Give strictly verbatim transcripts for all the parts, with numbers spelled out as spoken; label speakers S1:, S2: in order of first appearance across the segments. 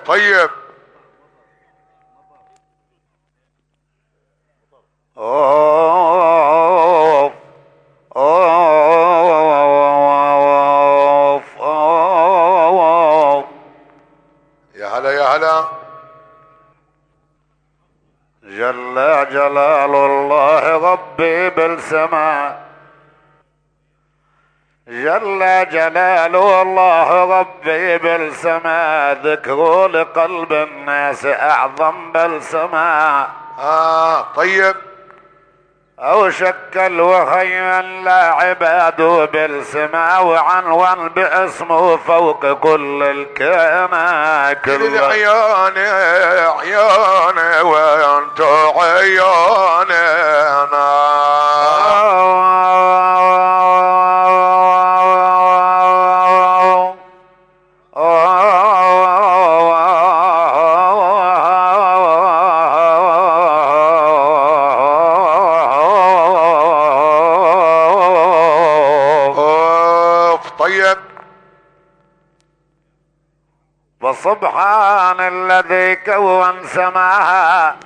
S1: طيب.
S2: أوف أوف أوف.
S1: يا هلا يا هلا.
S2: جل جلال الله ربي بالسماء، جل جلال الله ربي بالسماء، ذكره لقلب الناس أعظم بالسماء.
S1: آه طيب.
S2: أو شكل وخيا لا عباده بالسماء، وعنون باسمه فوق كل الكائنات.
S1: كل عيوني عيوني وانتو عيوننا.
S2: فسبحان الذي كون سماها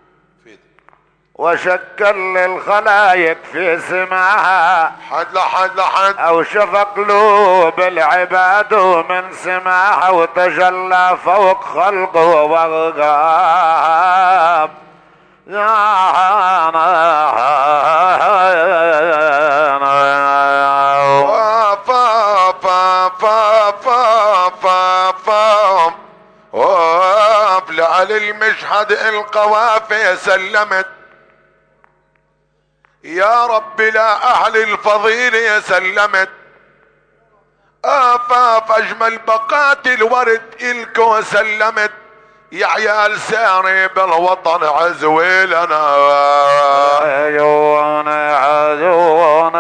S2: وشكل للخلايق في سماها،
S1: حد لحد لحد
S2: او شفق قلوب العباد من سماها، وتجلى فوق خلقه وغاب.
S1: على المشهد القوافي سلمت يا رب، لا اهل الفضيل سلمت. افاف اجمل بقات الورد الكو سلمت، يا عيال ساري بالوطن عزوي لنا.
S2: عزونا عزونا